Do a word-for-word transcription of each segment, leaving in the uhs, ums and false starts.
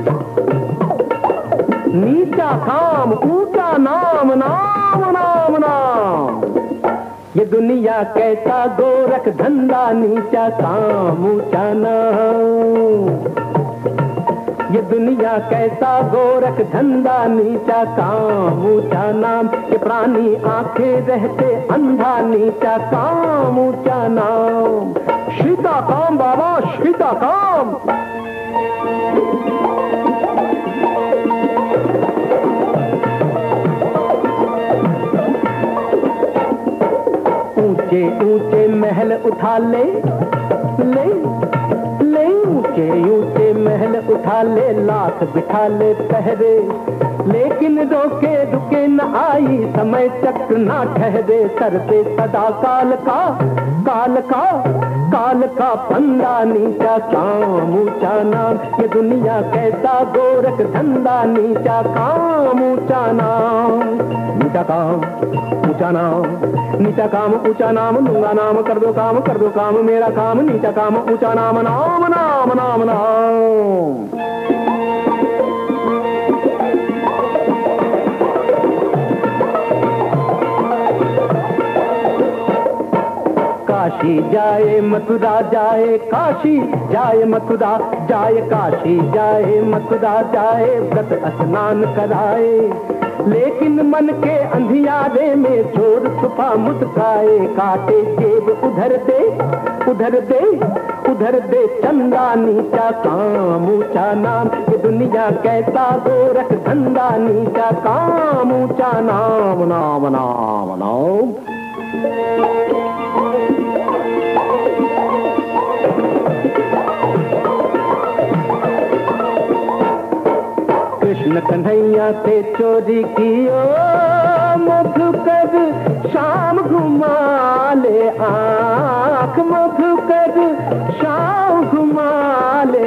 नीचा काम ऊंचा नाम, नाम नाम नाम। ये दुनिया कैसा गोरख धंधा, नीचा काम ऊंचा नाम। ये दुनिया कैसा गोरख धंधा, नीचा काम ऊंचा नाम। ये प्राणी आंखें रहते अंधा, नीचा काम ऊंचा नाम। शीता काम बाबा, शीता काम। ऊंचे ऊंचे महल उठा ले ले ले, ऊंचे ऊंचे महल उठा ले, लाख बिठा ले पहरे, लेकिन रोके रुके न आई, समय चक्र ना ठहरे। सर पे सदा काल का काल का काल का फंदा, नीचा काम ऊंचा नाम। ये दुनिया कैसा गोरख धंधा, नीचा काम ऊंचा नाम। नीचा काम ऊंचा नाम, नीचा काम ऊंचा नाम। लूंगा नाम, कर दो काम, कर दो काम मेरा काम। नीचा काम ऊंचा नाम, नाम नाम नाम नाम। काशी जाए मथुरा जाए, काशी जाए मथुरा जाए, काशी जाए मथुरा जाए, व्रत स्नान कराए, लेकिन मन के अंधियारे में चोर छुपा मुस्काए। काटे जेब उधर दे उधर दे उधर दे चंदा, नीचा काम ऊंचा नाम। ये दुनिया कैसा गोरख धंधा, नीचा काम ऊंचा नाम, नाम नाम नाम। कृष्ण कन्हैया से चोरी कियो मधुकर, शाम घुमा ले आँख, मधुकर शाम घुमा ले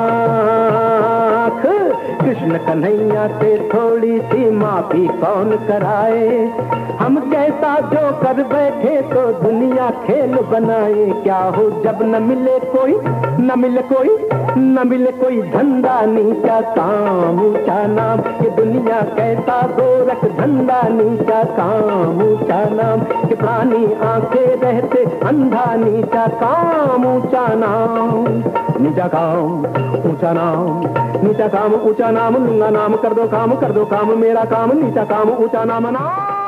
आँख। कृष्ण कन्हैया से थोड़ी सी माफी कौन कराए, हम कैसा जो कर बैठे तो दुनिया खेल बनाए। क्या हो जब न मिले कोई न मिले कोई न मिले कोई धंधा, नीचा काम ऊंचा नाम। ये दुनिया कैसा गोरख धंधा, नीचा काम ऊंचा नाम। ये प्राणी आंखें रहते अंधा, नीचा काम ऊंचा नाम। नीचा काम ऊंचा नाम, नीचा काम ऊंचा नाम। लूंगा नाम, कर दो काम, कर दो काम मेरा काम। नीचा काम ऊंचा नाम, नाम।